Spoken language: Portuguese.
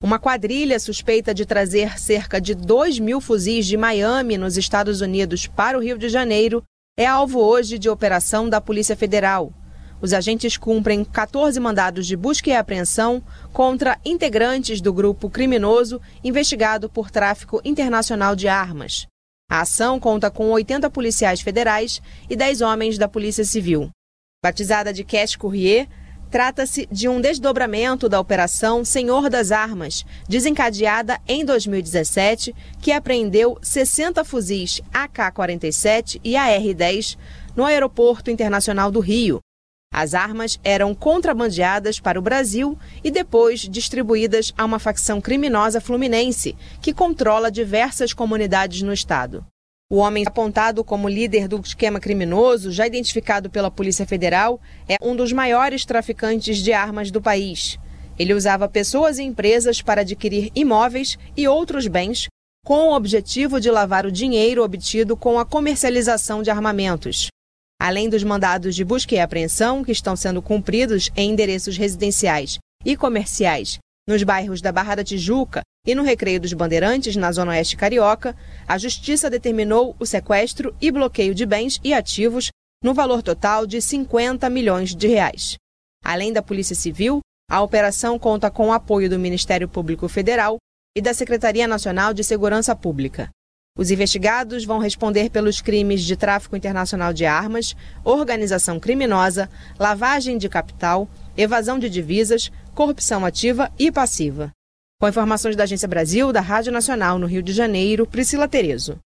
Uma quadrilha suspeita de trazer cerca de 2.000 fuzis de Miami, nos Estados Unidos, para o Rio de Janeiro, é alvo hoje de operação da Polícia Federal. Os agentes cumprem 14 mandados de busca e apreensão contra integrantes do grupo criminoso investigado por tráfico internacional de armas. A ação conta com 80 policiais federais e 10 homens da Polícia Civil. Batizada de Cash Courier, trata-se de um desdobramento da Operação Senhor das Armas, desencadeada em 2017, que apreendeu 60 fuzis AK-47 e AR-10 no Aeroporto Internacional do Rio. As armas eram contrabandeadas para o Brasil e depois distribuídas a uma facção criminosa fluminense, que controla diversas comunidades no estado. O homem apontado como líder do esquema criminoso, já identificado pela Polícia Federal, é um dos maiores traficantes de armas do país. Ele usava pessoas e empresas para adquirir imóveis e outros bens, com o objetivo de lavar o dinheiro obtido com a comercialização de armamentos. Além dos mandados de busca e apreensão, que estão sendo cumpridos em endereços residenciais e comerciais nos bairros da Barra da Tijuca e no Recreio dos Bandeirantes, na Zona Oeste Carioca, a Justiça determinou o sequestro e bloqueio de bens e ativos no valor total de R$50 milhões. Além da Polícia Civil, a operação conta com o apoio do Ministério Público Federal e da Secretaria Nacional de Segurança Pública. Os investigados vão responder pelos crimes de tráfico internacional de armas, organização criminosa, lavagem de capital, evasão de divisas, corrupção ativa e passiva. Com informações da Agência Brasil, da Rádio Nacional no Rio de Janeiro, Priscila Terezo.